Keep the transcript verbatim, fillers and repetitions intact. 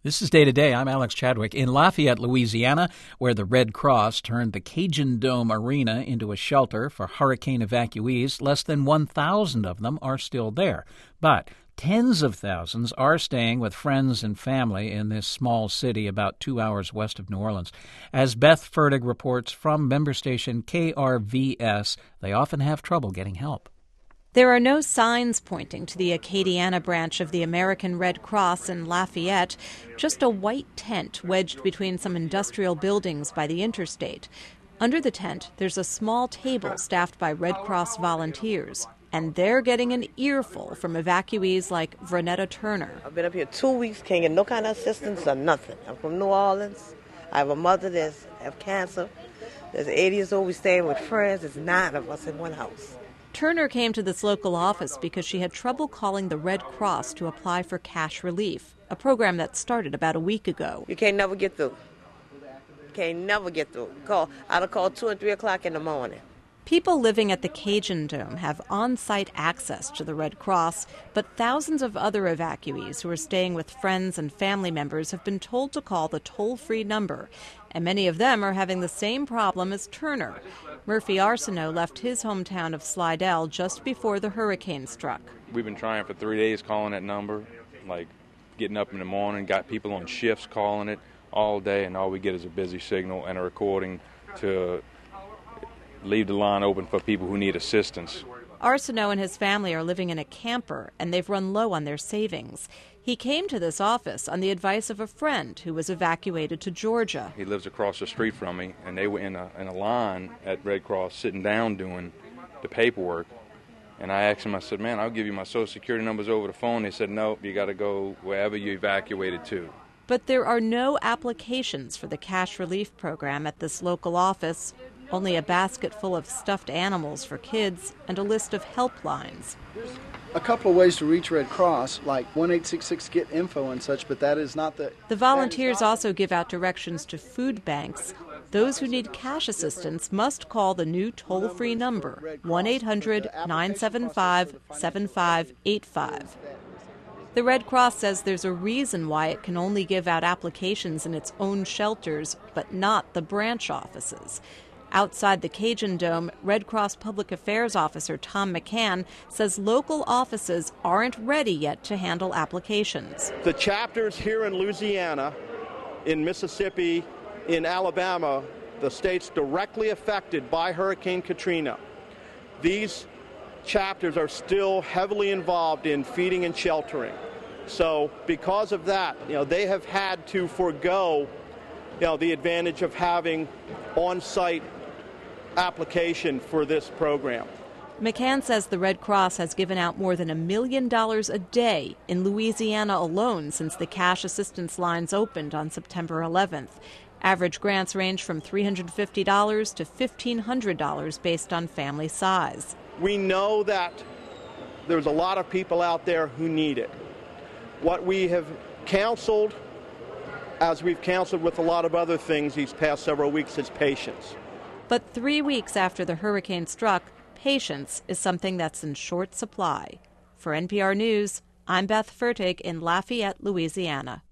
This is Day to Day. I'm Alex Chadwick. In Lafayette, Louisiana, where the Red Cross turned the Cajun Dome Arena into a shelter for hurricane evacuees, less than one thousand of them are still there. But tens of thousands are staying with friends and family in this small city about two hours west of New Orleans. As Beth Fertig reports from member station K R V S, they often have trouble getting help. There are no signs pointing to the Acadiana branch of the American Red Cross in Lafayette, just a white tent wedged between some industrial buildings by the interstate. Under the tent, there's a small table staffed by Red Cross volunteers, and they're getting an earful from evacuees like Vernetta Turner. I've been up here two weeks, can't get no kind of assistance or nothing. I'm from New Orleans. I have a mother that's have cancer. There's eighty years old. We staying with friends. There's nine of us in one house. Turner came to this local office because she had trouble calling the Red Cross to apply for cash relief, a program that started about a week ago. You can't never get through. Can't never get through. Call. I'd have called two and three o'clock in the morning. People living at the Cajun Dome have on-site access to the Red Cross, but thousands of other evacuees who are staying with friends and family members have been told to call the toll-free number, and many of them are having the same problem as Turner. Murphy Arsenault left his hometown of Slidell just before the hurricane struck. We've been trying for three days calling that number, like getting up in the morning, got people on shifts calling it all day, and all we get is a busy signal and a recording to leave the line open for people who need assistance. Arsenault and his family are living in a camper, and they've run low on their savings. He came to this office on the advice of a friend who was evacuated to Georgia. He lives across the street from me, and they were in a, in a line at Red Cross sitting down doing the paperwork. And I asked him, I said, man, I'll give you my Social Security numbers over the phone. They said, no, you got to go wherever you evacuated to. But there are no applications for the cash relief program at this local office, only a basket full of stuffed animals for kids and a list of helplines. A couple of ways to reach Red Cross, like one eight six six get info and such, but that is not the... The volunteers also give out directions to food banks. Those who need cash assistance must call the new toll-free number, one eight hundred nine seven five seven five eight five. The Red Cross says there's a reason why it can only give out applications in its own shelters, but not the branch offices. Outside the Cajun Dome, Red Cross Public Affairs Officer Tom McCann says local offices aren't ready yet to handle applications. The chapters here in Louisiana, in Mississippi, in Alabama, the states directly affected by Hurricane Katrina, these chapters are still heavily involved in feeding and sheltering. So because of that, you know, they have had to forego, you know, the advantage of having on-site application for this program. McCann says the Red Cross has given out more than a million dollars a day in Louisiana alone since the cash assistance lines opened on September eleventh. Average grants range from three hundred fifty dollars to fifteen hundred dollars based on family size. We know that there's a lot of people out there who need it. What we have counseled, as we've counseled with a lot of other things these past several weeks, is patience. But three weeks after the hurricane struck, patience is something that's in short supply. For N P R News, I'm Beth Fertig in Lafayette, Louisiana.